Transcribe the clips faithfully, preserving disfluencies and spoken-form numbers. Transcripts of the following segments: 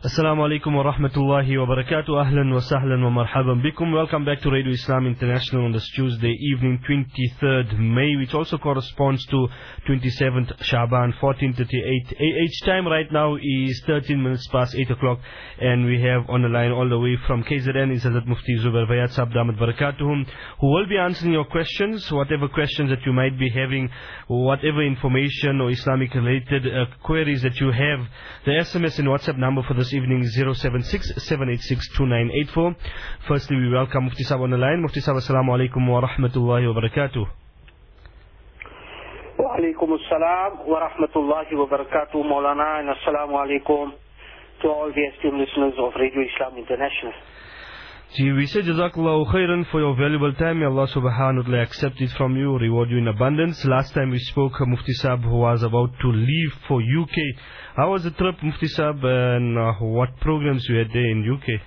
Assalamu alaikum wa rahmatullahi wa barakatuh. Ahlan wa sahlan wa marhaban bikum. Welcome back to Radio Islam International on this Tuesday evening, twenty-third May, which also corresponds to twenty-seventh Shaban, fourteen thirty-eight A H. Time right now is thirteen minutes past eight o'clock, and we have on the line all the way from K Z N is Hazrat Mufti Zubair Bayat Sahab Damat Barakatuhum, who will be answering your questions, whatever questions that you might be having, whatever information or Islamic related uh, queries that you have. The S M S and WhatsApp number for this evening is zero seven six, seven eight six, two nine eight four. Firstly, we welcome Mufti Sahab on the line. Mufti Sahab, assalamu alaikum wa rahmatullahi wa barakatuh. Wa alaikum assalam wa rahmatullahi wa barakatuh, Maulana, and assalamu alaikum to all the esteemed listeners of Radio Islam International. Gee, we say Jazakallahu khairan for your valuable time. May Allah subhanahu wa ta'ala accept it from you, reward you in abundance. Last time we spoke, Mufti Sahab was about to leave for U K. How was the trip, Mufti Sahab, and uh, what programs you had there in U K?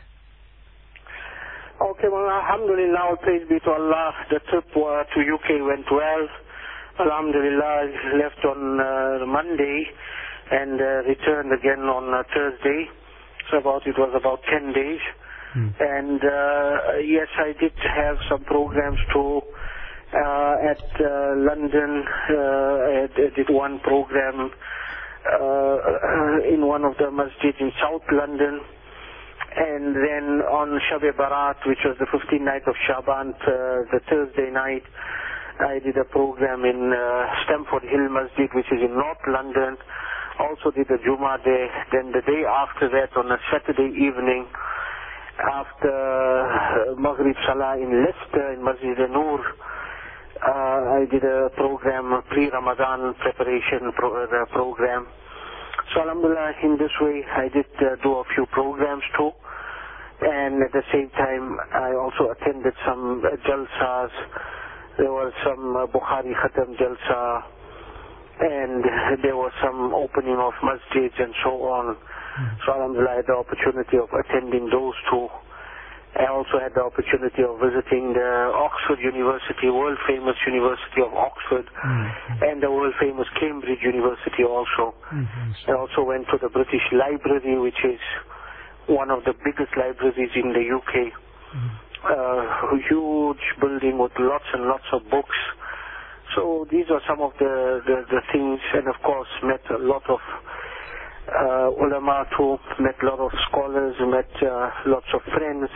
Okay, well, alhamdulillah, all praise be to Allah. The trip uh, to U K went well. Alhamdulillah, left on uh, Monday and uh, returned again on uh, Thursday. So about it was about ten days. Hmm. And uh, yes, I did have some programs too uh, at uh, London. Uh, I did one program uh, in one of the masjids in South London. And then on Shab-e Barat, which was the fifteenth night of Shaban, uh, the Thursday night, I did a program in uh, Stamford Hill Masjid, which is in North London. Also did a Jummah day. Then the day after that, on a Saturday evening, after Maghrib Salah in Leicester, in Masjid Noor, uh, I did a program, a pre-Ramadan preparation pro uh, program. So alhamdulillah, in this way, I did uh, do a few programs too. And at the same time, I also attended some uh, jalsas. There was some uh, Bukhari Khatam jalsa, and there was some opening of masjids and so on. So alhamdulillah, I had the opportunity of attending those two. I also had the opportunity of visiting the Oxford University, world famous University of Oxford, mm-hmm. and the world famous Cambridge University also. Mm-hmm. I also went to the British Library, which is one of the biggest libraries in the U K. Mm-hmm. Uh, a huge building with lots and lots of books. So these are some of the, the, the things, and of course met a lot of Uh, ulama too, met a lot of scholars, met uh, lots of friends,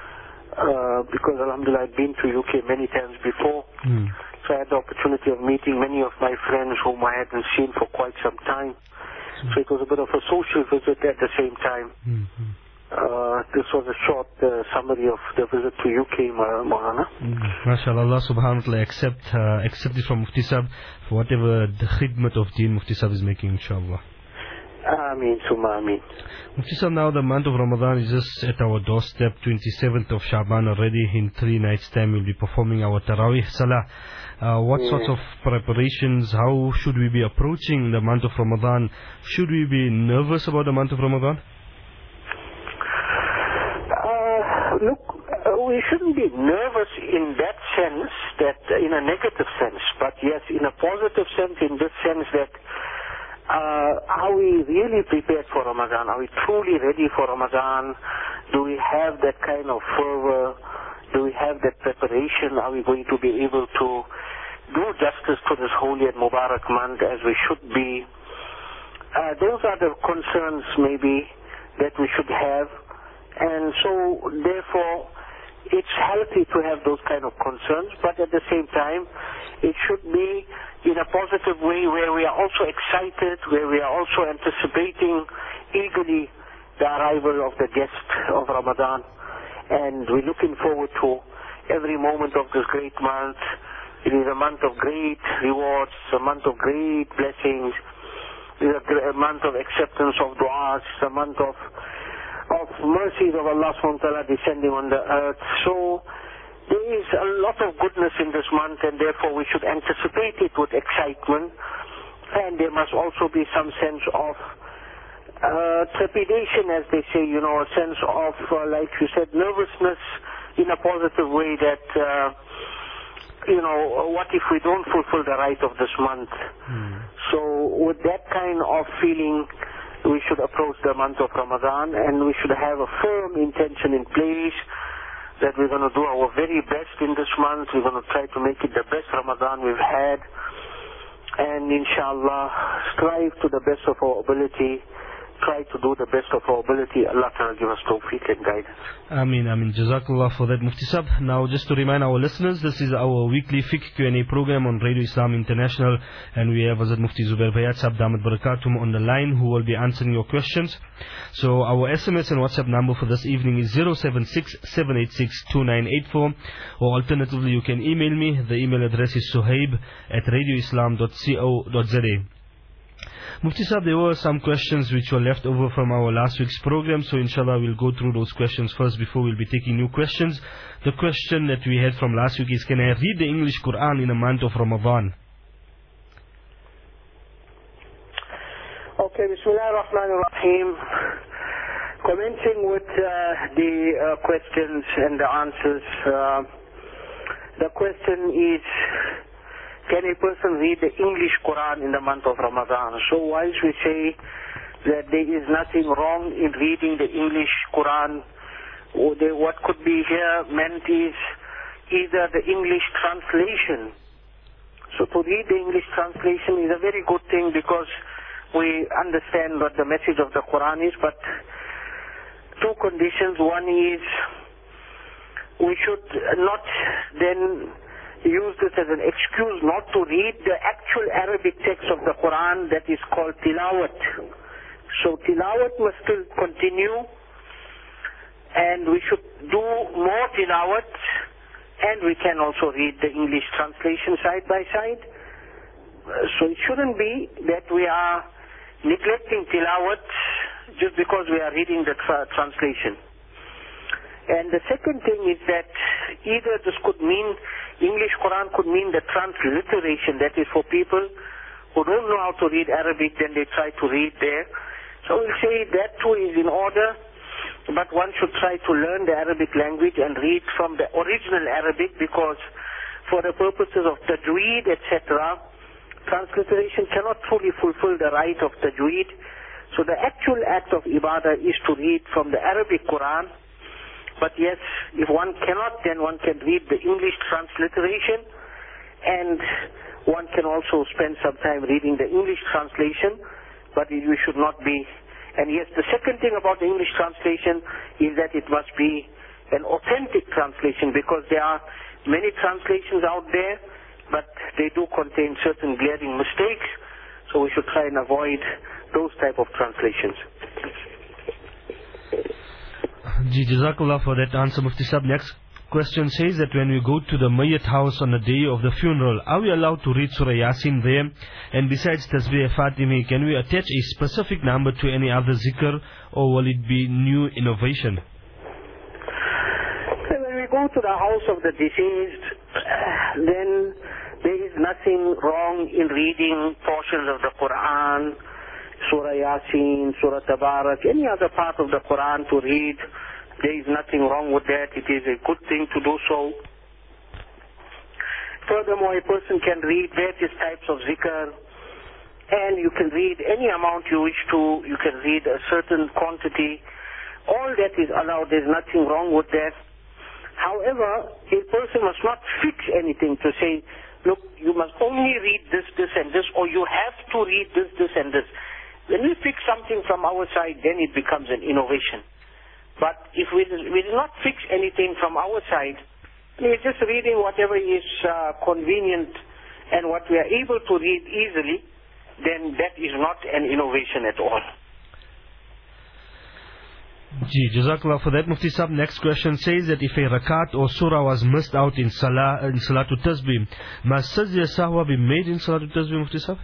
uh, because alhamdulillah I've been to U K many times before, mm. so I had the opportunity of meeting many of my friends whom I hadn't seen for quite some time, mm. so it was a bit of a social visit at the same time. Mm-hmm. uh, this was a short uh, summary of the visit to U K, Maulana. Mm. MashaAllah, Allah subhanahu wa ta'ala accept, uh, accept it from Mufti Sahab for whatever the khidmat of deen Mufti Sahab is making, inshallah. Ameen, summa ameen. Mufti Sahab, now the month of Ramadan is just at our doorstep, twenty-seventh of Shaban already. In three nights' time we'll be performing our Taraweeh Salah. Uh, what yeah. sorts of preparations, how should we be approaching the month of Ramadan? Should we be nervous about the month of Ramadan? Uh, look, uh, we shouldn't be nervous in that sense, that uh, in a negative sense, but yes, in a positive sense, in this sense that Uh, are we really prepared for Ramadan? Are we truly ready for Ramadan? Do we have that kind of fervor? Do we have that preparation? Are we going to be able to do justice to this holy and Mubarak month as we should be? Uh, those are the concerns maybe that we should have. And so therefore it's healthy to have those kind of concerns, but at the same time it should be in a positive way where we are also excited, where we are also anticipating eagerly the arrival of the guest of Ramadan. And we're looking forward to every moment of this great month. It is a month of great rewards, a month of great blessings. It is a, a month of acceptance of du'as, a month of, of mercies of Allah subhanahu wa ta'ala descending on the earth. So there is a lot of goodness in this month, and therefore we should anticipate it with excitement. And there must also be some sense of uh, trepidation, as they say, you know, a sense of, uh, like you said, nervousness in a positive way that, uh, you know, what if we don't fulfill the right of this month? Mm. So with that kind of feeling, we should approach the month of Ramadan, and we should have a firm intention in place that we're going to do our very best in this month. We're going to try to make it the best Ramadan we've had, and inshallah strive to the best of our ability, try to do the best of our ability. Allah Ta'ala give us tawfiq and guidance. Ameen, Ameen. Jazakallah for that, Mufti Sab. Now, just to remind our listeners, this is our weekly Fiqh Q and A program on Radio Islam International, and we have Hazrat Mufti Zubair Bayat Sab Damat Barakatum on the line, who will be answering your questions. So, our S M S and WhatsApp number for this evening is zero seven six, seven eight six, two nine eight four, or alternatively, you can email me. The email address is suhaib at radioislam dot co dot za. Mufti Sahib, there were some questions which were left over from our last week's program, so inshallah we'll go through those questions first before we'll be taking new questions. The question that we had from last week is, can I read the English Quran in the month of Ramadan? Okay, Bismillah ar-Rahman ar-Rahim. Commencing with uh, the uh, questions and the answers, uh, the question is, can a person read the English Quran in the month of Ramadan? So whilst we say that there is nothing wrong in reading the English Quran, or the, what could be here meant is either the English translation. So to read the English translation is a very good thing because we understand what the message of the Quran is, but two conditions. One is we should not then use this as an excuse not to read the actual Arabic text of the Quran that is called tilawat. So tilawat must still continue, and we should do more tilawat, and we can also read the English translation side by side. So it shouldn't be that we are neglecting tilawat just because we are reading the tra translation. And the second thing is that either this could mean, English Quran could mean the transliteration, that is for people who don't know how to read Arabic, then they try to read there. So we'll say that too is in order, but one should try to learn the Arabic language and read from the original Arabic, because for the purposes of tajweed, et cetera, transliteration cannot truly fulfill the right of tajweed. So the actual act of ibadah is to read from the Arabic Quran. But yes, if one cannot, then one can read the English transliteration, and one can also spend some time reading the English translation, but we should not be. And yes, the second thing about the English translation is that it must be an authentic translation, because there are many translations out there, but they do contain certain glaring mistakes, so we should try and avoid those type of translations. Ji, Jazakallah for that answer, Mufti Sahib. Next question says that when we go to the Mayyat house on the day of the funeral, are we allowed to read Surah Yasin there? And besides Tasbih Fatimi, can we attach a specific number to any other zikr, or will it be new innovation? So when we go to the house of the deceased, then there is nothing wrong in reading portions of the Quran, Surah Yasin, Surah Tabarak, any other part of the Quran to read. There is nothing wrong with that. It is a good thing to do so. Furthermore, a person can read various types of zikr, and you can read any amount you wish to. You can read a certain quantity. All that is allowed. There is nothing wrong with that. However, a person must not fix anything to say, look, you must only read this, this and this, or you have to read this, this and this. When we fix something from our side, then it becomes an innovation. But if we, we do not fix anything from our side, we're just reading whatever is uh, convenient and what we are able to read easily, then that is not an innovation at all. Ji, Jazakallah for that, Mufti Sahib. Next question says that if a rakat or surah was missed out in Salah, in Salatul Tasbih, must Sajda Sahwa be made in Salatul Tasbih, Mufti Sahib?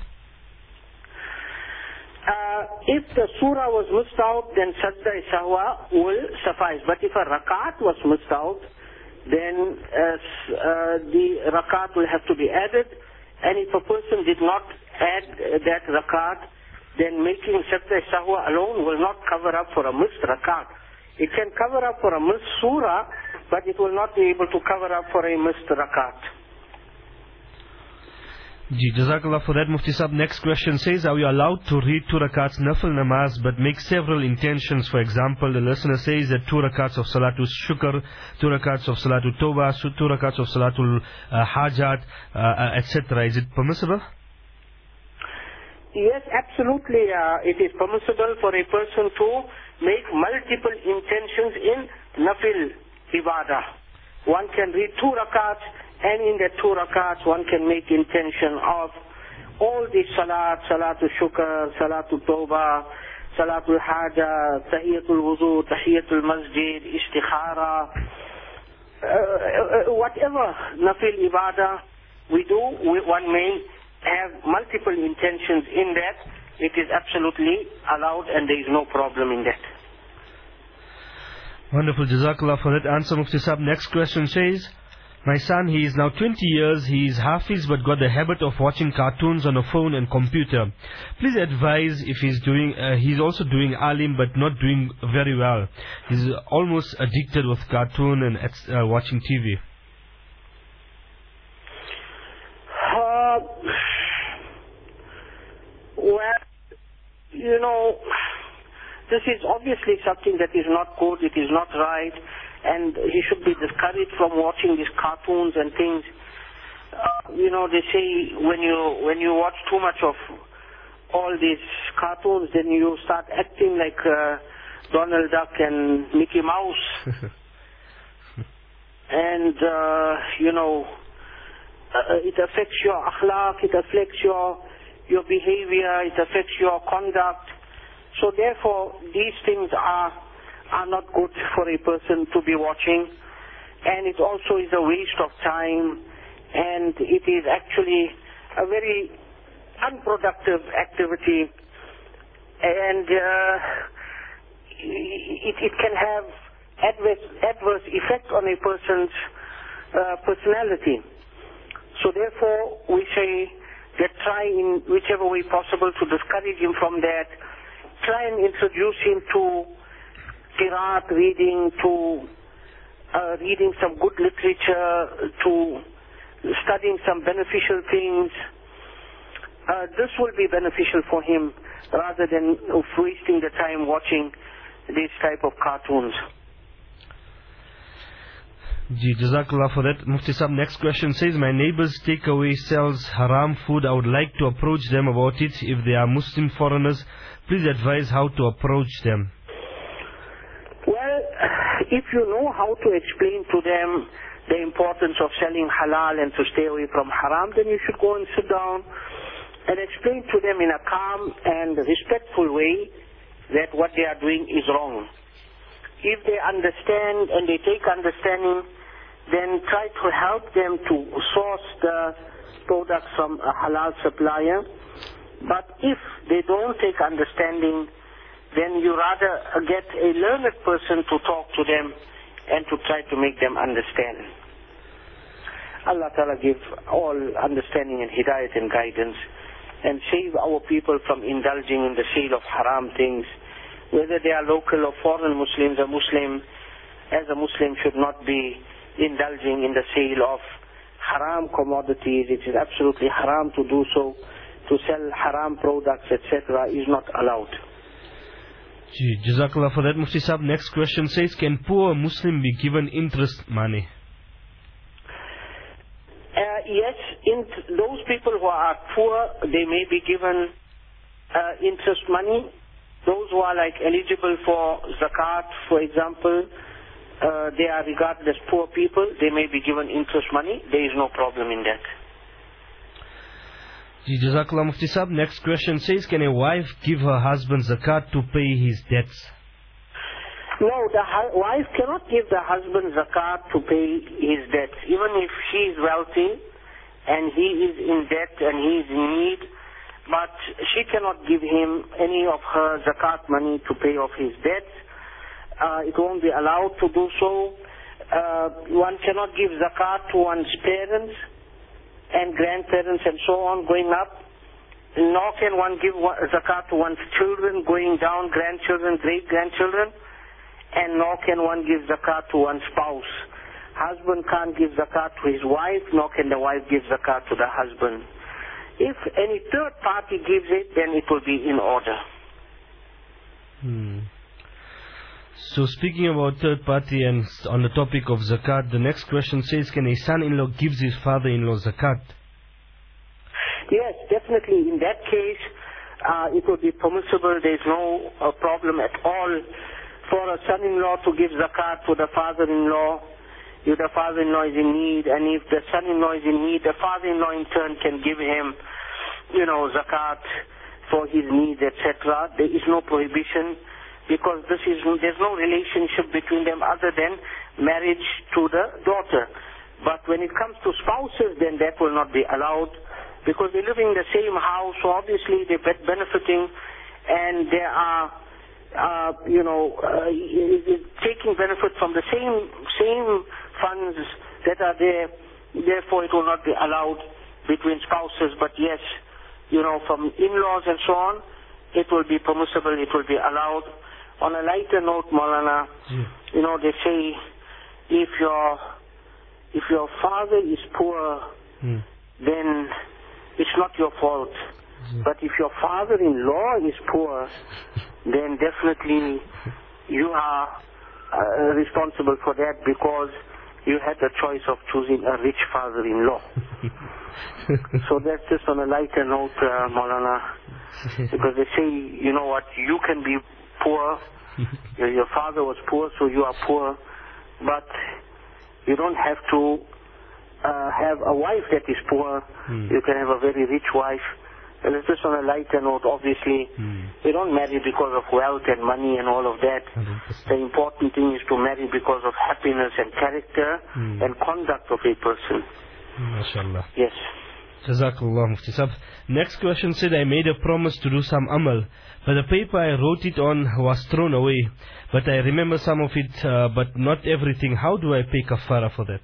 If the surah was missed out, then Sajda Sahwa will suffice. But if a rakat was missed out, then uh, uh, the rakat will have to be added. And if a person did not add uh, that rakat, then making Sajda Sahwa alone will not cover up for a missed rakat. It can cover up for a missed surah, but it will not be able to cover up for a missed rakat. Ji, Jazakallah for that, Mufti Sahib. Next question says, are we allowed to read two rakats nafil namaz but make several intentions? For example, the listener says that two rakats of Salatul Shukr, two rakats of Salatul Tawbah, two rakats of Salatul uh, Hajat, uh, uh, et cetera. Is it permissible? Yes, absolutely. Uh, it is permissible for a person to make multiple intentions in nafil ibadah. One can read two rakats, and in the two rakats one can make intention of all the salat, Salatul Shukr, Salatul Tawbah, Salatul Hajat, Tahiyatul Wudu, Tahiyatul Masjid, Istikhara, uh, uh, whatever nafil ibadah we do, we, one may have multiple intentions in that. It is absolutely allowed and there is no problem in that. Wonderful, Jazakallah for that answer, Mufti Sahib. Next question says, my son, he is now twenty years, he is Hafiz but got the habit of watching cartoons on a phone and computer. Please advise if he's doing, uh, he's also doing alim but not doing very well. He's almost addicted with cartoon and uh, watching T V. Uh, well, you know, this is obviously something that is not good, it is not right, and he should be discouraged from watching these cartoons and things. Uh, you know, they say when you when you watch too much of all these cartoons, then you start acting like uh, Donald Duck and Mickey Mouse. And, uh, you know, uh, it affects your akhlaq, it affects your, your behavior, it affects your conduct. So therefore, these things are are not good for a person to be watching, and it also is a waste of time, and it is actually a very unproductive activity, and uh, it, it can have adverse, adverse effect on a person's uh, personality. So therefore, we say that try in whichever way possible to discourage him from that. Try and introduce him to qiraat reading, to uh, reading some good literature, to studying some beneficial things. Uh, this will be beneficial for him rather than wasting the time watching these type of cartoons. Ji, Jazakallah for that. Mufti Sahib, next question says, my neighbor's takeaway sells haram food. I would like to approach them about it. If they are Muslim foreigners, please advise how to approach them. Well, if you know how to explain to them the importance of selling halal and to stay away from haram, then you should go and sit down and explain to them in a calm and respectful way that what they are doing is wrong. If they understand and they take understanding, then try to help them to source the products from a halal supplier. But if they don't take understanding, then you rather get a learned person to talk to them and to try to make them understand. Allah Ta'ala give all understanding and hidayat and guidance, and save our people from indulging in the sale of haram things. Whether they are local or foreign Muslims, a Muslim, as a Muslim, should not be indulging in the sale of haram commodities. It is absolutely haram to do so. To sell haram products, et cetera, is not allowed. Ji, Jazakallah for that, Mufti Sahib. Next question says, can poor Muslim be given interest money? Uh, yes, in those people who are poor, they may be given uh, interest money. Those who are like eligible for zakat, for example, uh, they are regarded as poor people. They may be given interest money. There is no problem in that. Ji, Jazakallah Mufti Sahib. Next question says, can a wife give her husband zakat to pay his debts? No, the wife cannot give the husband zakat to pay his debts. Even if she is wealthy and he is in debt and he is in need, but she cannot give him any of her zakat money to pay off his debts. Uh, it won't be allowed to do so. Uh, one cannot give zakat to one's parents and grandparents and so on going up. Nor can one give zakat to one's children going down, grandchildren, great-grandchildren. And nor can one give zakat to one's spouse. Husband can't give zakat to his wife, nor can the wife give zakat to the husband. If any third party gives it, then it will be in order. Hmm. So speaking about third party and on the topic of zakat, the next question says, can a son-in-law gives his father-in-law zakat? Yes, definitely. In that case, uh, it would be permissible. There is no uh, problem at all for a son-in-law to give zakat to the father-in-law if the father-in-law is in need, and if the son-in-law is in need, the father-in-law in turn can give him, you know, zakat for his needs, et cetera. There is no prohibition, because this is there's no relationship between them other than marriage to the daughter. But when it comes to spouses, then that will not be allowed, because they're living in the same house, so obviously they're benefiting, and they are, uh, you know, uh, taking benefit from the same same funds that are there. Therefore, it will not be allowed between spouses. But yes, you know, from in-laws and so on, it will be permissible, it will be allowed. On a lighter note, Maulana, yeah. you know, they say, if your if your father is poor, mm. then it's not your fault. Yeah. But if your father-in-law is poor, then definitely you are uh, responsible for that, because you had the choice of choosing a rich father-in-law. So that's just on a lighter note, uh, Maulana, because they say, you know what, you can be poor, your, your father was poor, so you are poor, but you don't have to uh, have a wife that is poor. Mm. You can have a very rich wife. And it's just on a lighter note, obviously, mm. you don't marry because of wealth and money and all of that. one hundred percent. The important thing is to marry because of happiness and character mm. and conduct of a person. MashaAllah. Yes. Jazakallah, Mufti Sahib. Next question said, I made a promise to do some amal, but the paper I wrote it on was thrown away. But I remember some of it, uh, but not everything. How do I pay kafara for that?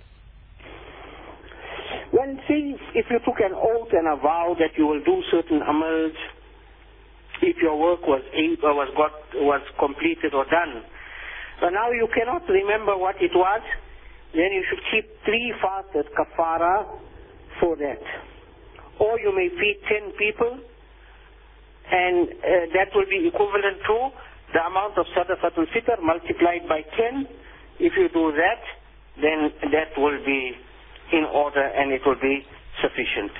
Well, see, if you took an oath and a vow that you will do certain amals, if your work was eight, or was got was completed or done, but now you cannot remember what it was, then you should keep three fasts as kafara for that. Or you may feed ten people, and uh, that will be equivalent to the amount of sadaqatul fitr multiplied by ten. If you do that, then that will be in order and it will be sufficient.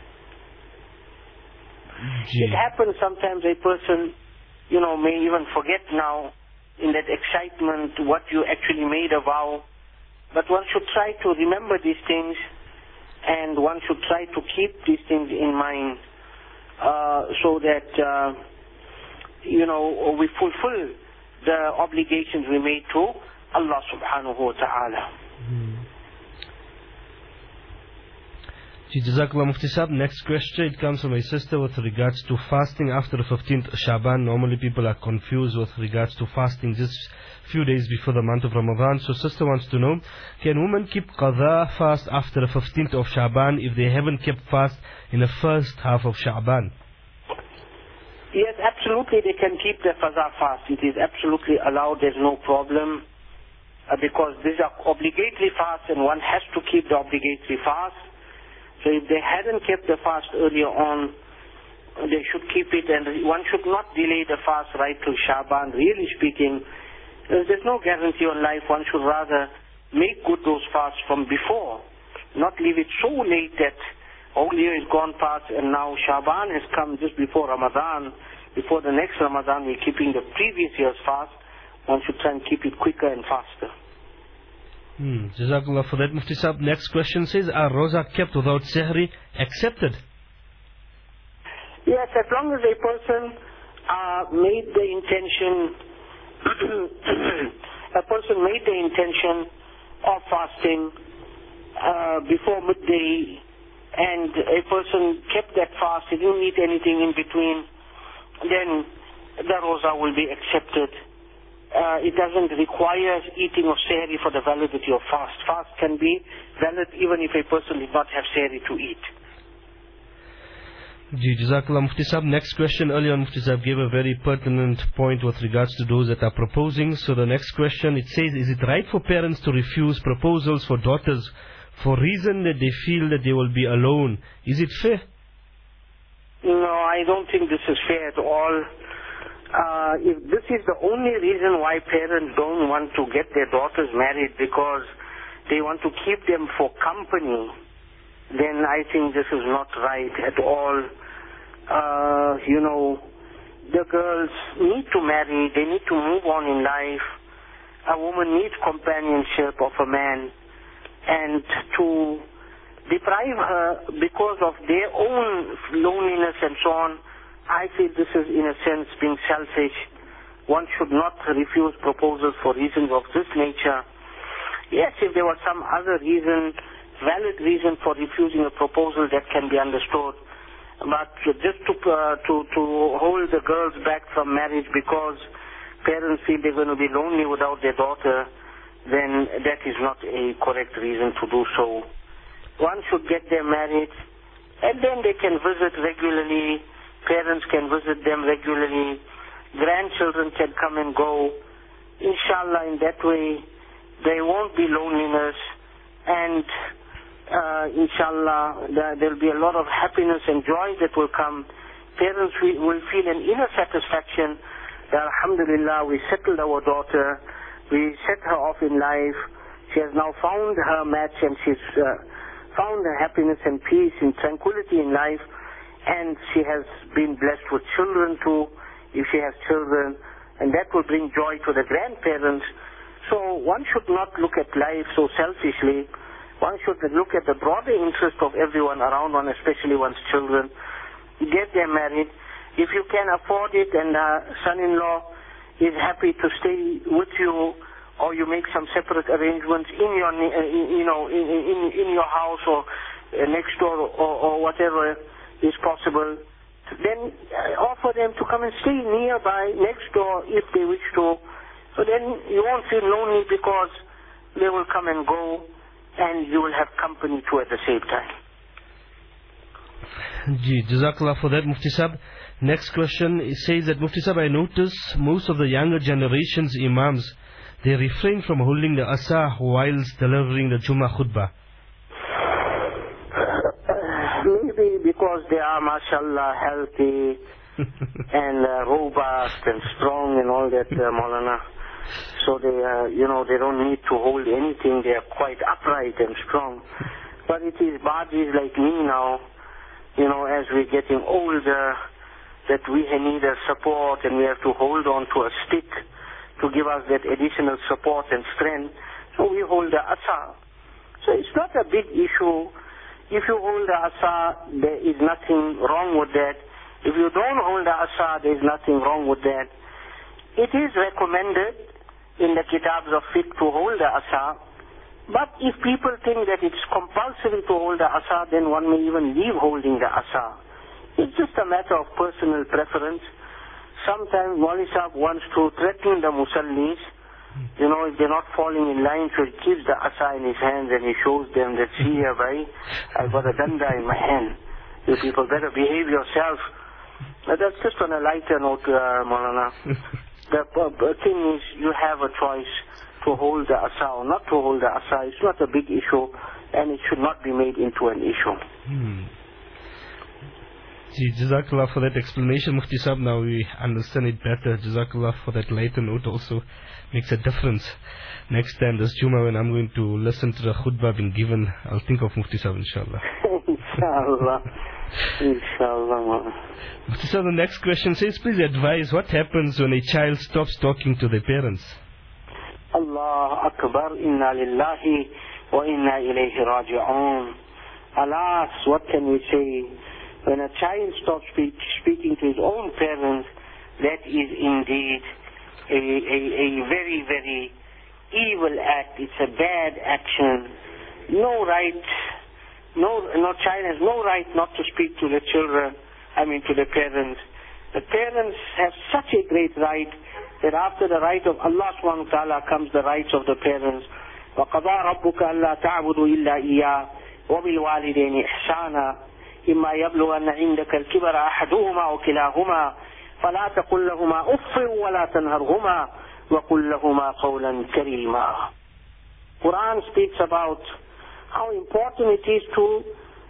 Gee. It happens sometimes a person, you know, may even forget now in that excitement what you actually made a vow. But one should try to remember these things, and one should try to keep these things in mind uh, so that, uh, you know, we fulfill the obligations we made to Allah subhanahu wa ta'ala. Hmm. Jazakallah, Mufti Sahib. Next question, it comes from my sister with regards to fasting after the fifteenth Shaban. Normally people are confused with regards to fasting just few days before the month of Ramadan. So sister wants to know, can women keep qadha fast after the fifteenth of Shaban if they haven't kept fast in the first half of Shaban? Yes, absolutely they can keep the qadha fast. It is absolutely allowed, there's no problem. Uh, because these are obligatory fasts and one has to keep the obligatory fast. So if they hadn't kept the fast earlier on, they should keep it, and one should not delay the fast right till Shaban. Really speaking, there's no guarantee on life. One should rather make good those fasts from before, not leave it so late that whole year is gone past and now Shaban has come just before Ramadan. Before the next Ramadan, we're keeping the previous year's fast. One should try and keep it quicker and faster. Hmm. Jazakallah for that, Mufti Sahib. Next question says, are roza kept without sehri accepted? Yes, as long as a person uh, made the intention, a person made the intention of fasting uh, before midday, and a person kept that fast, he didn't eat anything in between, then the roza will be accepted. Uh, it doesn't require eating of sehri for the validity of fast. Fast can be valid even if a person did not have sehri to eat. Ji, Jazakallah, Mufti Sahib. Next question, earlier Mufti Sahib gave a very pertinent point with regards to those that are proposing. So the next question, it says, is it right for parents to refuse proposals for daughters for reason that they feel that they will be alone? Is it fair? No, I don't think this is fair at all. Uh, if this is the only reason why parents don't want to get their daughters married because they want to keep them for company, then I think this is not right at all. Uh, you know, the girls need to marry, they need to move on in life. A woman needs companionship of a man, and to deprive her because of their own loneliness and so on, I feel this is in a sense being selfish. One should not refuse proposals for reasons of this nature. Yes, if there was some other reason, valid reason for refusing a proposal, that can be understood. But just to uh, to to hold the girls back from marriage because parents feel they're going to be lonely without their daughter, then that is not a correct reason to do so. One should get them married, and then they can visit regularly. Parents can visit them regularly. Grandchildren can come and go. Inshallah, in that way, there won't be loneliness, and uh, inshallah, there will be a lot of happiness and joy that will come. Parents will feel an inner satisfaction that, alhamdulillah, we settled our daughter, we set her off in life, she has now found her match, and she's uh, found her happiness and peace and tranquility in life, and she has been blessed with children too, if she has children, and that will bring joy to the grandparents. So one should not look at life so selfishly. One should look at the broader interest of everyone around one, especially one's children. Get them married. If you can afford it and uh, son-in-law is happy to stay with you, or you make some separate arrangements in your, uh, you know, in, in, in your house or uh, next door or, or whatever is possible, then uh, offer them to come and stay nearby, next door, if they wish to. So then you won't feel lonely because they will come and go, and you will have company too at the same time. Ji, Jazakallah for that, Mufti Sahib. Next question, it says that, Mufti Sahib, I notice most of the younger generation's imams, they refrain from holding the asa whilst delivering the Jummah khutbah. Maybe because they are, mashallah, healthy and uh, robust and strong and all that, uh, Maulana. So they, uh, you know, they don't need to hold anything. They are quite upright and strong. But it is badis like me now, you know, as we're getting older, that we need a support and we have to hold on to a stick to give us that additional support and strength. So we hold the asa. So it's not a big issue. If you hold the asa, there is nothing wrong with that. If you don't hold the asa, there is nothing wrong with that. It is recommended in the kitabs of fiqh to hold the asa, but if people think that it's compulsory to hold the asa, then one may even leave holding the asa. It's just a matter of personal preference. Sometimes Maulvi Sahib wants to threaten the musallis, you know, if they're not falling in line, so he keeps the asa in his hands and he shows them that, see here, bhai, I've got a danda in my hand. You people better behave yourself. But that's just on a lighter note, uh, Maulana. The uh, thing is, you have a choice to hold the asa or not to hold the asa. It's not a big issue, and it should not be made into an issue. Hmm. Jazakallah for that explanation, Mufti Sahib. Now we understand it better. Jazakallah for that lighter note also makes a difference. Next time this Jummah, when I'm going to listen to the khutbah being given, I'll think of Mufti Sahib, inshallah. Inshallah. Inshallah. Mufti Sahib, the next question says, please advise what happens when a child stops talking to their parents. Allah Akbar, inna lillahi wa inna ilayhi raji'un. Alas, what can we say? When a child stops speak, speaking to his own parents, that is indeed a, a, a very, very evil act. It's a bad action. No right, no, no child has no right not to speak to the children, I mean to the parents. The parents have such a great right that after the right of Allah subhanahu wa ta'ala comes the rights of the parents. وَقَضَى رَبُّكَ أَلَّا تَعْبُدُوا إِلَّا إِيَّاهُ وَبِالْوَالِدَيْنِ إِحْسَانًا إما يبلغن عندك الكبر أحدهما أو كلاهما فلا تقل لهما أف ولا تنهرهما وقل لهما قولا كريما. Quran speaks about how important it is to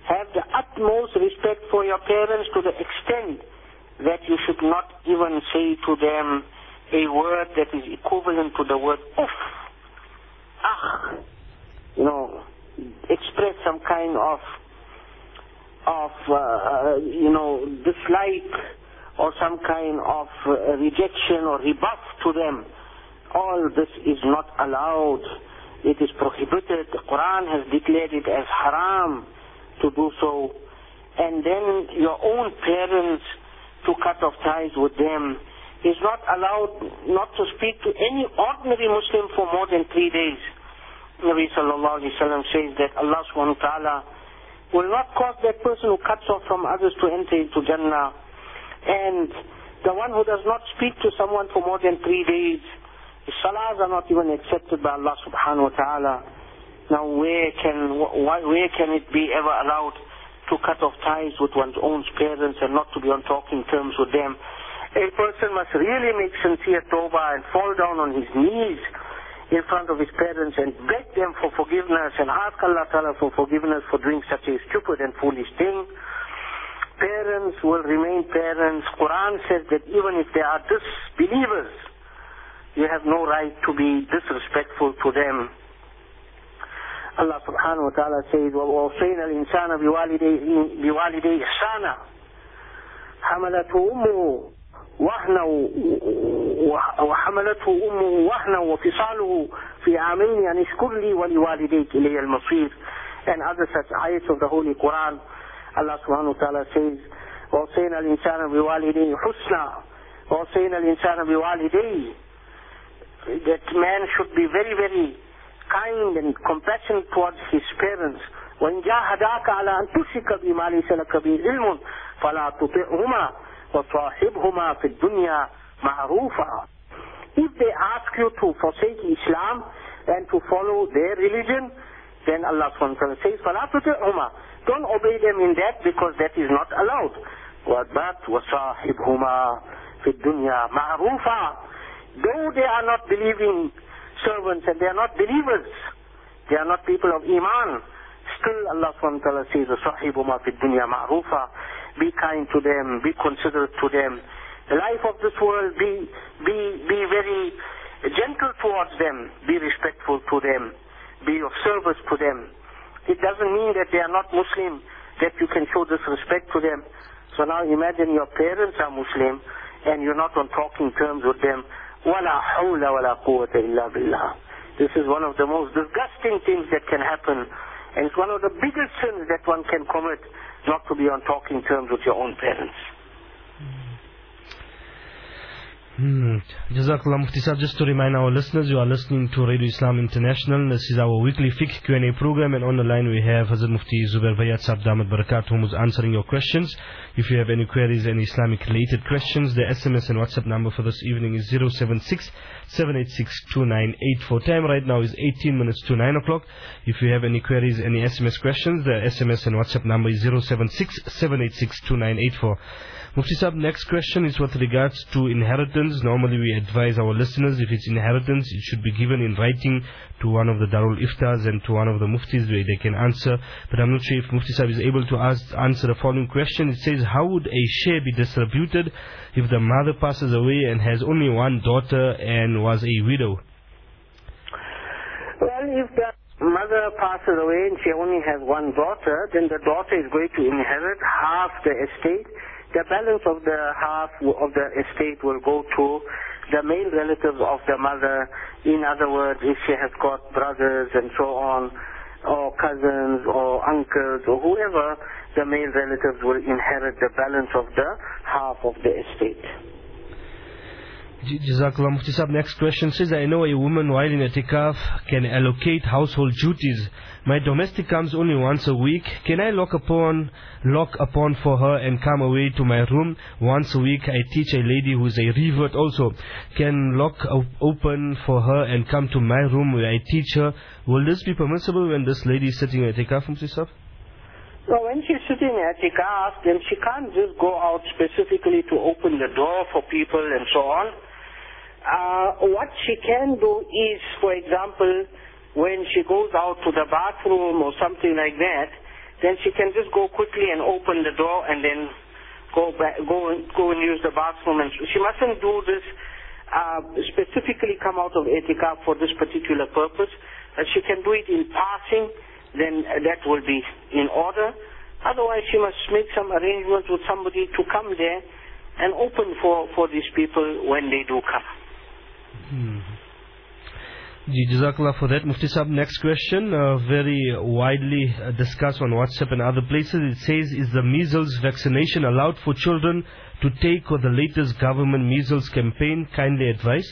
have the utmost respect for your parents to the extent that you should not even say to them a word that is equivalent to the word uff, ah, you know, express some kind of, of uh, you know, dislike or some kind of uh, rejection or rebuff to them. All this is not allowed. It is prohibited. The Quran has declared it as haram to do so. And then your own parents, to cut off ties with them, is not allowed not to speak to any ordinary Muslim for more than three days. Nabi sallallahu alayhi wa sallam says that Allah subhanahu wa ta'ala will not cause that person who cuts off from others to enter into Jannah. And the one who does not speak to someone for more than three days, his salahs are not even accepted by Allah subhanahu wa ta'ala. Now where can, why, where can it be ever allowed to cut off ties with one's own parents and not to be on talking terms with them? A person must really make sincere tawbah and fall down on his knees in front of his parents and beg them for forgiveness and ask Allah Ta'ala for forgiveness for doing such a stupid and foolish thing. Parents will remain parents. Quran says that even if they are disbelievers, you have no right to be disrespectful to them. Allah subhanahu wa ta'ala says, وَوَصَيْنَا الْإِنسَانَ بِوَالِدَيْهِ إِحْسَانًا حَمَلَتْهُ أُمُّهُ وهنا وحملته أمه وهنا وفصاله في عامين أن اشكر لي ولوالديك إلي المصير. And other such ayats of the Holy Quran, Allah subhanahu wa ta'ala says, وَوَصَيْنَا الْإِنسَانَ بِوَالِدَيْهِ حُسْنًا وَوَصَيْنَا الْإِنسَانَ بِوَالِدَيْهِ. That man should be very, very kind and compassionate towards his parents. وَإِنْ جَاهَدَاكَ عَلَىٰ أَن تُشْرِكَ بِمَا لَيْسَ لَكَ بِهِ عِلْمٌ فَلَا تُطِعْهُمَا وَصَاحِبْهُمَا فِي الدُّنْيَا مَعْرُوفًا. If they ask you to forsake Islam and to follow their religion, then Allah subhanahu wa ta'ala says, فَلَا تُطِعْهُمَا. Don't obey them in that, because that is not allowed. But وَصَاحِبْهُمَا فِي الدُّنْيَا مَعْرُوفًا. Though they are not believing servants and they are not believers, they are not people of Iman, still Allah subhanahu wa ta'ala says, وَصَاحِبْهُمَا فِي الدُّنْيا مَعْرُوفًا. Be kind to them, be considerate to them. The life of this world, be, be, be very gentle towards them, be respectful to them, be of service to them. It doesn't mean that they are not Muslim, that you can show disrespect to them. So now imagine your parents are Muslim and you're not on talking terms with them. وَلَا حَوْلَ وَلَا قُوَّةَ إِلَّا بِاللَّهِ. This is one of the most disgusting things that can happen, and it's one of the biggest sins that one can commit, not to be on talking terms with your own parents. Hmm. Jazakallah Mufti Sahib. Just to remind our listeners, you are listening to Radio Islam International. This is our weekly fiqh Q and A program, and on the line we have Hazrat Mufti Zubair Bhayat Sahib Damat Barakatuh, who's answering your questions. If you have any queries, any Islamic related questions, the S M S and WhatsApp number for this evening is zero seven six, seven eight six, two nine eight four. Time right now is eighteen minutes to nine o'clock. If you have any queries, any S M S questions, the S M S and WhatsApp number is zero seven six, seven eight six, two nine eight four. Mufti Sahib, next question is with regards to inheritance. Normally we advise our listeners, if it's inheritance, it should be given in writing to one of the Darul Iftars and to one of the Muftis where they can answer. But I'm not sure if Mufti Sahib is able to ask, answer the following question. It says, how would a share be distributed if the mother passes away and has only one daughter and was a widow? Well, if the mother passes away and she only has one daughter, then the daughter is going to inherit half the estate. The balance of the half of the estate will go to the male relatives of the mother. In other words, if she has got brothers and so on, or cousins or uncles or whoever, the male relatives will inherit the balance of the half of the estate. Jazakallah Mufti Sahib. Next question says, I know a woman while in i'tikaf can allocate household duties. My domestic comes only once a week. Can I lock upon lock upon for her and come away to my room once a week? I teach a lady who is a revert also. Can lock open for her and come to my room where I teach her. Will this be permissible when this lady is sitting in i'tikaf, Mufti Sahib? So when she's sitting at i'tikaf, then she can't just go out specifically to open the door for people and so on. Uh, what she can do is, for example, when she goes out to the bathroom or something like that, then she can just go quickly and open the door and then go back, go and, go and use the bathroom. And she mustn't do this, uh, specifically come out of i'tikaf for this particular purpose. If she can do it in passing, then that will be in order. Otherwise, she must make some arrangements with somebody to come there and open for, for these people when they do come. Hmm. Jazakallah for that. Mufti Sahib, next question, uh, very widely uh, discussed on WhatsApp and other places. It says, is the measles vaccination allowed for children to take or the latest government measles campaign? Kindly advise.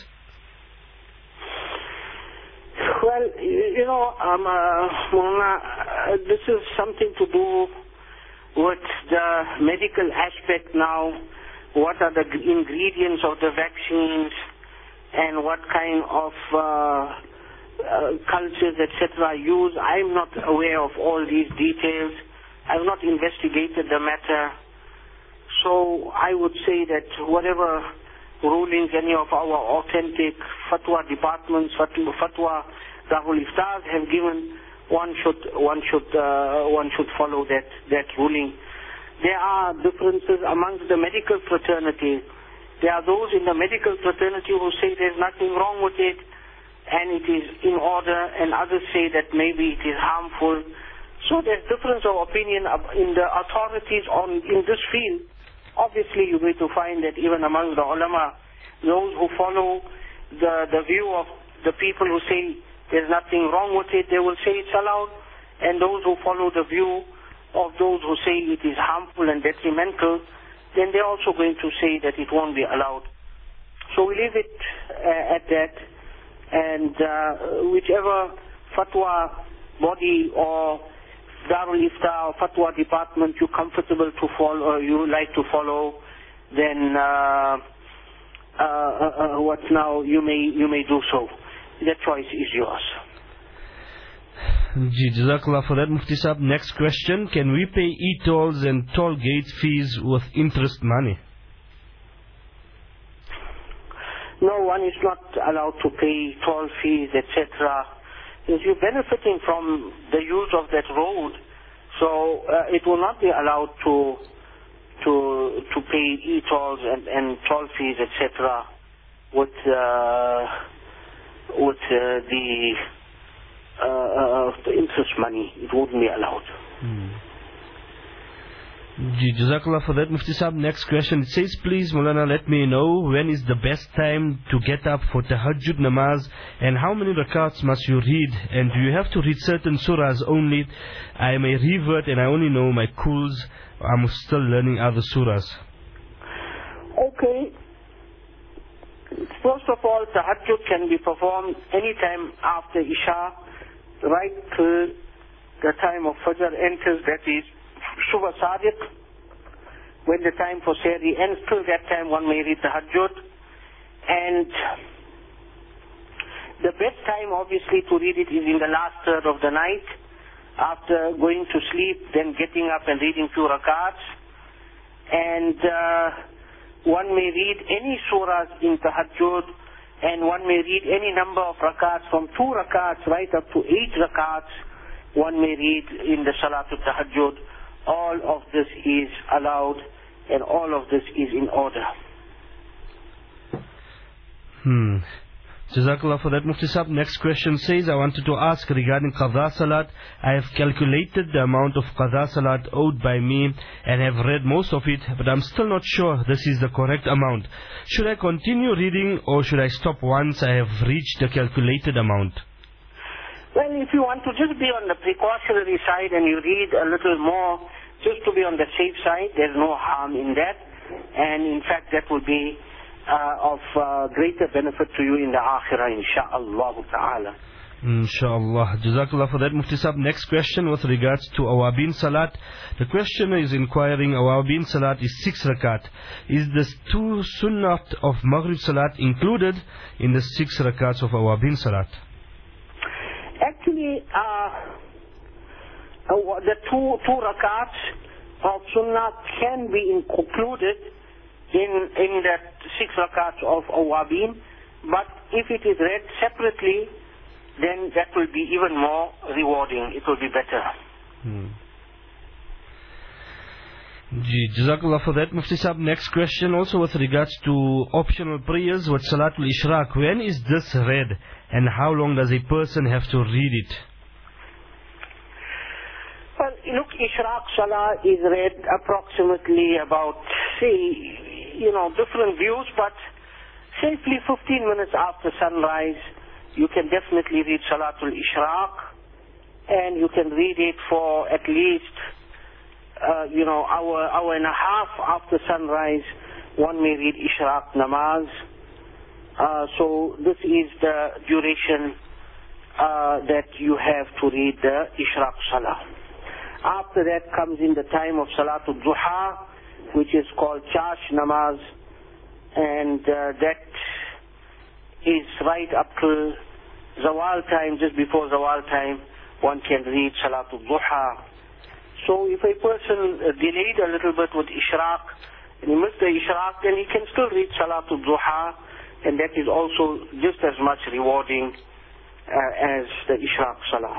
Well, you know, um, uh, Mona, uh, this is something to do with the medical aspect now. What are the ingredients of the vaccines and what kind of uh, uh, cultures, et cetera, used. I'm not aware of all these details. I've not investigated the matter. So I would say that whatever rulings any of our authentic fatwa departments, fatwa, fatwa Darul Iftars have given, one should one should uh, one should follow that that ruling. There are differences amongst the medical fraternity. There are those in the medical fraternity who say there's nothing wrong with it and it is in order, and others say that maybe it is harmful. So there's difference of opinion in the authorities on in this field. Obviously you're going to find that even among the ulama, those who follow the, the view of the people who say there's nothing wrong with it, they will say it's allowed, and those who follow the view of those who say it is harmful and detrimental, then they're also going to say that it won't be allowed. So we leave it uh, at that, and uh, whichever fatwa body or Darul Iftar or fatwa department you're comfortable to follow, or you like to follow, then uh, uh, uh, what now you may you may do so. The choice is yours. Ji, Jazakallah for that, Mufti Sahib. Next question, can we pay e-tolls and toll gate fees with interest money? No, one is not allowed to pay toll fees, et cetera. If you're benefiting from the use of that road, so uh, it will not be allowed to to to pay e-tolls and, and toll fees, et cetera, with uh, with uh, the uh, uh, the interest money. It wouldn't be allowed. Hmm. Jazakallah for that, Mufti Sahib. Next question. It says, please, Maulana, let me know when is the best time to get up for tahajjud namaz and how many rakats must you read, and do you have to read certain surahs only? I am a revert and I only know my kuls. I'm still learning other surahs. Okay. First of all, tahajjud can be performed anytime after Isha, right till the time of Fajr enters, that is Subh Sadiq. When the time for Sehri ends, till that time one may read tahajjud. And the best time obviously to read it is in the last third of the night, after going to sleep, then getting up and reading two rakats. And uh, one may read any surahs in tahajjud, and one may read any number of rakats, from two rakats right up to eight rakats one may read in the Salatul Tahajjud. All of this is allowed and all of this is in order. Hmm. Jazakallah for that, Mufti Sahib. Next question says, I wanted to ask regarding Qadha Salat. I have calculated the amount of Qadha Salat owed by me and have read most of it, but I'm still not sure this is the correct amount. Should I continue reading or should I stop once I have reached the calculated amount? Well, if you want to just be on the precautionary side and you read a little more, just to be on the safe side, there's no harm in that. And in fact, that will be uh, of uh, greater benefit to you in the akhirah, insha'Allah ta'ala. Inshallah. Jazakallah for that, Mufti Sahib. Next question with regards to Awabin Salat. The questioner is inquiring, Awabin Salat is six rakat. Is this two sunnat of Maghrib Salat included in the six rakats of Awabin Salat? Actually, uh, uh, the two two rakats of sunnah can be included in in the six rakats of Awabin, but if it is read separately, then that will be even more rewarding. It will be better. Hmm. Ji, Jazakallah for that, Mufti Sahib. Next question also with regards to optional prayers with Salatul Ishraq. When is this read and how long does a person have to read it? Well, look, Ishraq Salah is read approximately about, say, you know, different views, but safely fifteen minutes after sunrise, you can definitely read Salatul Ishraq, and you can read it for at least, uh, you know, hour, hour and a half after sunrise. One may read Ishraq Namaz. Uh, so this is the duration uh, that you have to read the Ishraq Salah. After that comes in the time of Salatul Duha, which is called Chash Namaz, and uh, that is right up to Zawal time. Just before Zawal time, one can read Salatul Duha. So if a person uh, delayed a little bit with Ishraq, and he missed the Ishraq, then he can still read Salatul Duha, and that is also just as much rewarding uh, as the Ishraq Salah.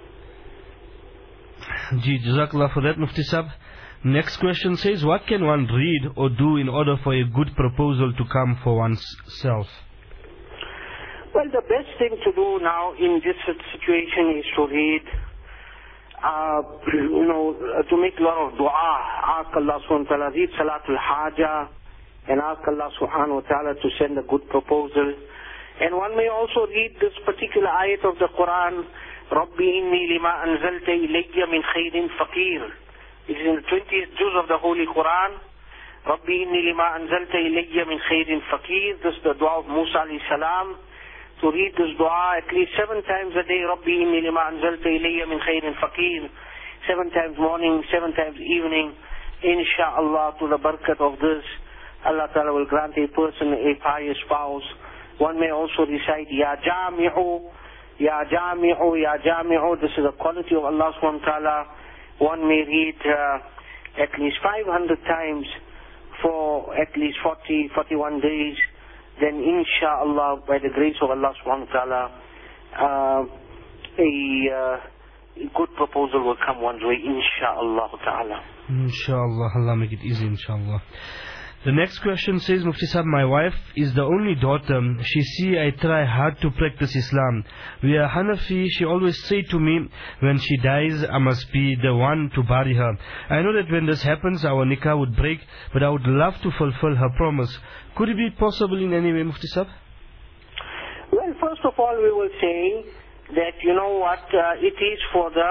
Ji, Jazakallah for that, Mufti Sahib. Next question says, what can one read or do in order for a good proposal to come for oneself? Well, the best thing to do now in this situation is to read, uh, you know, to make a lot of dua. Ask Allah subhanahu wa ta'ala, read Salatul Haja, and ask Allah subhanahu wa ta'ala to send a good proposal. And one may also read this particular ayat of the Quran, Rabbi inni lima anzalta ilayya min khairin faqir. It is in the twentieth juz of the Holy Quran. Rabbi inni lima anzalta ilayya min khairin faqir. This is the dua of Musa alayhi salam. To read this dua at least seven times a day. Rabbi inni lima anzalta ilayya min khairin faqir. Seven times morning, seven times evening. Insha'Allah, to the barakat of this, Allah Ta'ala will grant a person a pious spouse. One may also recite Ya Jami'u, Ya Jami'u, Ya Jami'u. This is a quality of Allah subhanahu wa ta'ala. One may read uh, at least five hundred times for at least forty, forty-one days. Then insha'Allah, by the grace of Allah subhanahu wa ta'ala, uh, a uh, good proposal will come one's way, insha'Allah ta'ala. Insha'Allah, Allah make it easy, insha'Allah. The next question says, Mufti Sahib, my wife is the only daughter. She see I try hard to practice Islam. We are Hanafi. She always say to me, when she dies, I must be the one to bury her. I know that when this happens, our nikah would break, but I would love to fulfill her promise. Could it be possible in any way, Mufti Sahib? Well, first of all, we will say that, you know what, uh, it is for the,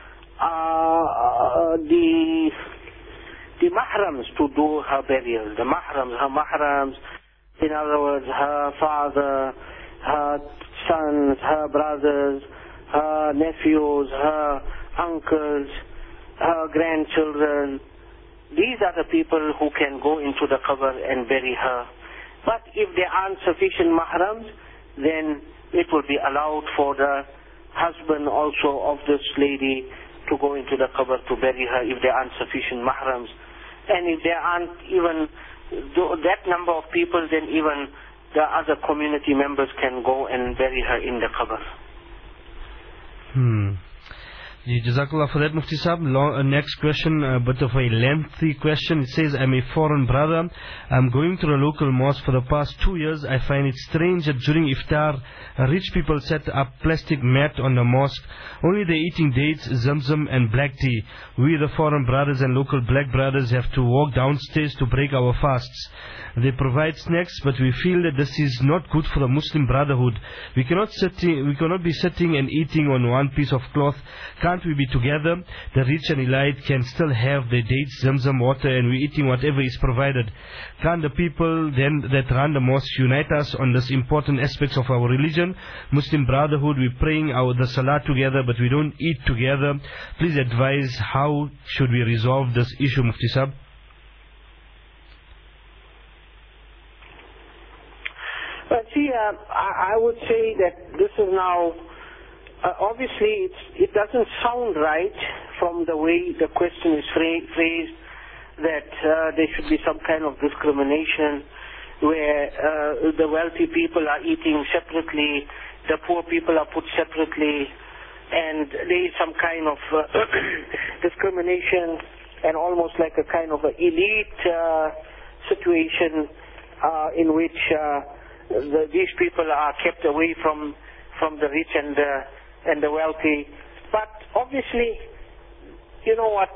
uh, the, the mahrams to do her burial. The mahrams, her mahrams, in other words, her father, her sons, her brothers, her nephews, her uncles, her grandchildren. These are the people who can go into the qabr and bury her. But if there aren't sufficient mahrams, then it will be allowed for the husband also of this lady to go into the qabr to bury her if there aren't sufficient mahrams. And if there aren't even that number of people, then even the other community members can go and bury her in the qabr. Hmm. Jazakallah for that, Mufti Sahib. Uh, next question, a bit of a lengthy question. It says, I'm a foreign brother. I'm going to the local mosque for the past two years. I find it strange that during iftar, rich people set up plastic mat on the mosque. Only they're eating dates, zamzam and black tea. We, the foreign brothers and local black brothers, have to walk downstairs to break our fasts. They provide snacks, but we feel that this is not good for the Muslim brotherhood. We cannot sitting, we cannot be sitting and eating on one piece of cloth. Can't we be together? The rich and elite can still have their dates, zamzam water, and we're eating whatever is provided. Can't the people then that run the mosque unite us on this important aspects of our religion? Muslim brotherhood, we're praying our the salah together, but we don't eat together. Please advise how should we resolve this issue, Mufti Sahib? But see, uh, I, I would say that this is now, uh, obviously it's, it doesn't sound right from the way the question is phra- phrased, that uh, there should be some kind of discrimination where uh, the wealthy people are eating separately, the poor people are put separately, and there is some kind of uh, discrimination and almost like a kind of an elite uh, situation uh, in which uh, the, these people are kept away from from the rich and the, and the wealthy. But obviously, you know what,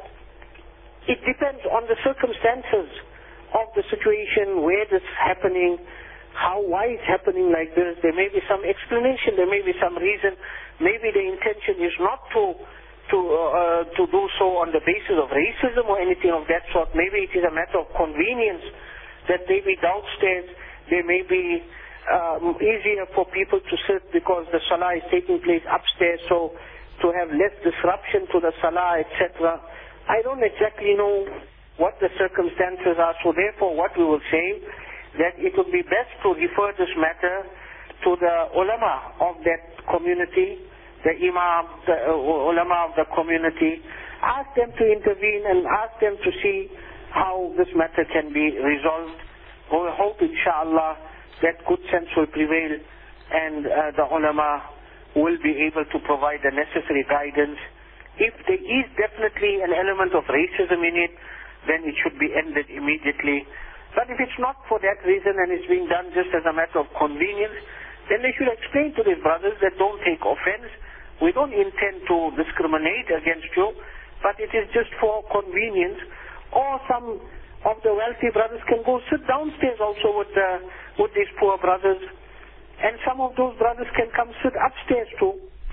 it depends on the circumstances of the situation, where this is happening, how, why it's happening like this. There may be some explanation, there may be some reason. Maybe the intention is not to to uh, to do so on the basis of racism or anything of that sort. Maybe it is a matter of convenience that maybe downstairs there may be um, easier for people to sit because the salah is taking place upstairs, so to have less disruption to the salah, et cetera. I don't exactly know what the circumstances are, so therefore what we will say, that it would be best to refer this matter to the ulama of that community, the imam, the uh, ulama of the community. Ask them to intervene and ask them to see how this matter can be resolved. We hope, inshallah, that good sense will prevail and uh, the ulama will be able to provide the necessary guidance. If there is definitely an element of racism in it, then it should be ended immediately. But if it's not for that reason and it's being done just as a matter of convenience, then they should explain to these brothers that don't take offense. We don't intend to discriminate against you, but it is just for convenience. Or some of the wealthy brothers can go sit downstairs also with the, with these poor brothers, and some of those brothers can come sit upstairs too,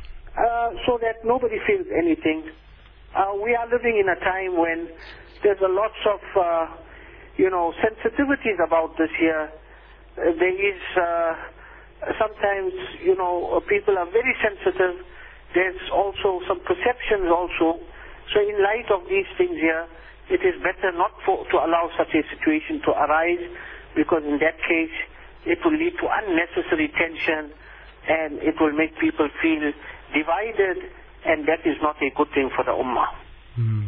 uh, so that nobody feels anything. Uh, we are living in a time when there's a lots of, uh, you know, sensitivities about this here. Uh, there is uh, sometimes, you know, people are very sensitive. There's also some perceptions also. So in light of these things here, it is better not for, to allow such a situation to arise, because in that case it will lead to unnecessary tension and it will make people feel divided, and that is not a good thing for the ummah. Hmm.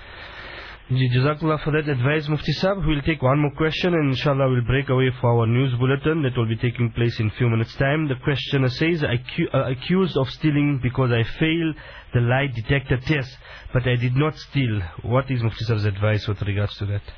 Jazakallah for that advice, Mufti Sahib. We'll take one more question and inshallah we'll break away for our news bulletin that will be taking place in a few minutes time. The questioner says, Acu uh, accused of stealing because I failed the lie detector test, but I did not steal. What is Mufti Sahib's advice with regards to that?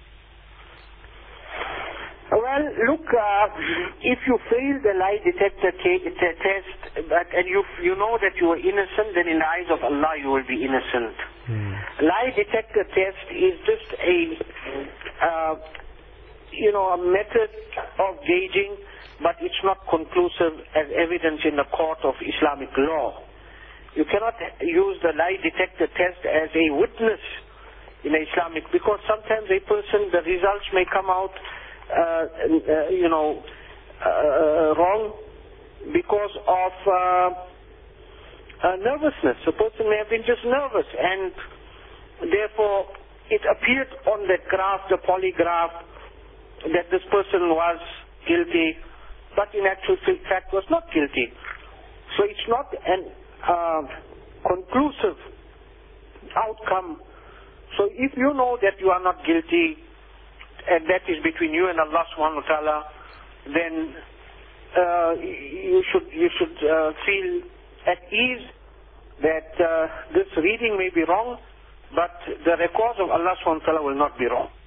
Well, look, uh, if you fail the lie detector test but, and you, you know that you are innocent, then in the eyes of Allah you will be innocent. Hmm. Lie detector test is just a, uh, you know, a method of gauging, but it's not conclusive as evidence in the court of Islamic law. You cannot use the lie detector test as a witness in Islamic, because sometimes a person, the results may come out, uh, uh, you know, uh, wrong because of uh, uh, nervousness. A person may have been just nervous, and therefore it appeared on that graph, the polygraph, that this person was guilty, but in actual fact was not guilty. So it's not an uh, conclusive outcome. So if you know that you are not guilty, and that is between you and Allah subhanahu wa ta'ala, then uh, you should you should uh, feel at ease that uh, this reading may be wrong, but the records of Allah subhanahu wa ta'ala will not be wrong.